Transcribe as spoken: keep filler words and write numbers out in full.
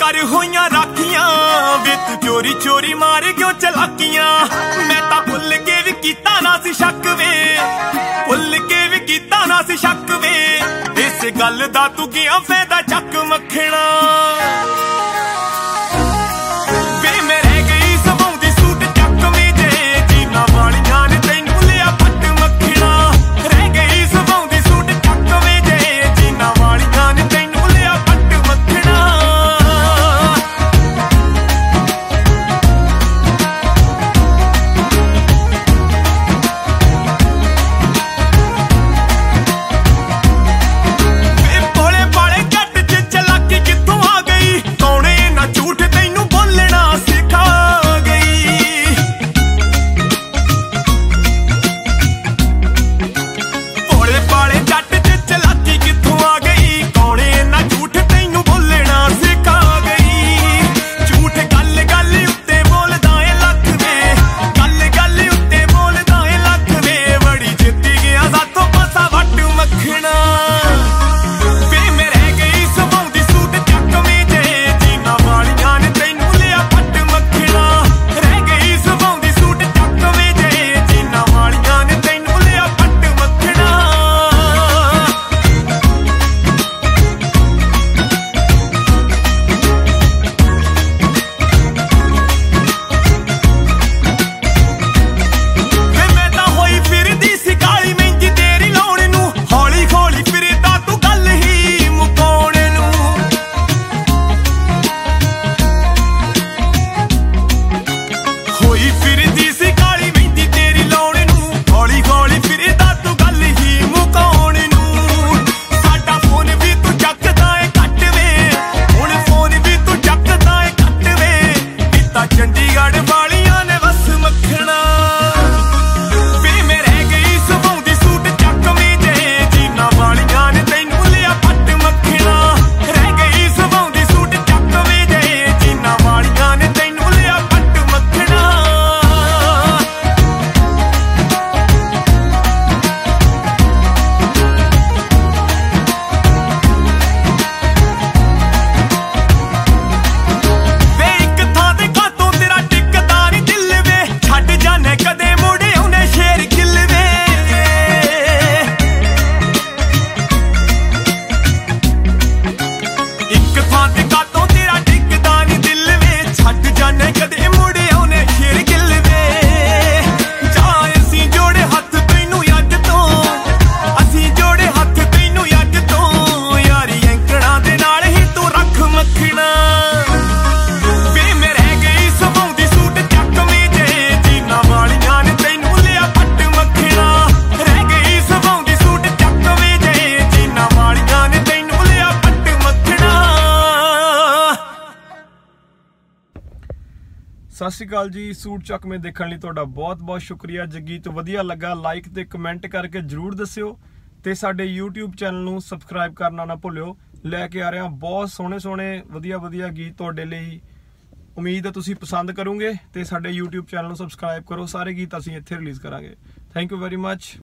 पार होइयां राखियां वे तू चोरी चोरी मार क्यों चलाकियां मैं तां भुल के भी कीता ना सी शक वे भुल के भी कीता ना सी शक वे इस गल दा तू कियां फायदा चक मखना वे मैं रह गई समाउंदी सूट चक में जे जीना वालियां ने तैनू लिया पट मखना रह गई समाउंदी सूट चक में जे जीना वालियां ने तैनू लिया पट मखना सत श्री अकाल जी। सूट चक में देखने लिए तुहाडा बहुत बहुत शुक्रिया। जे गीत वधिया लगा लाइक ते कमेंट करके जरूर दस्सिओ ते साडे यूट्यूब चैनल नूं सबसक्राइब करना ना भुल्लिओ। लैके आ रहे हां बहुत सोहणे सोहणे वधिया वधिया गीत तुहाडे लई। उम्मीद है तुसीं पसंद करोगे ते साडे यूट्यूब चैनल नूं सबसक्राइब करो। सारे गीत असीं इत्थे रिलीज़ करांगे। Thank you very much.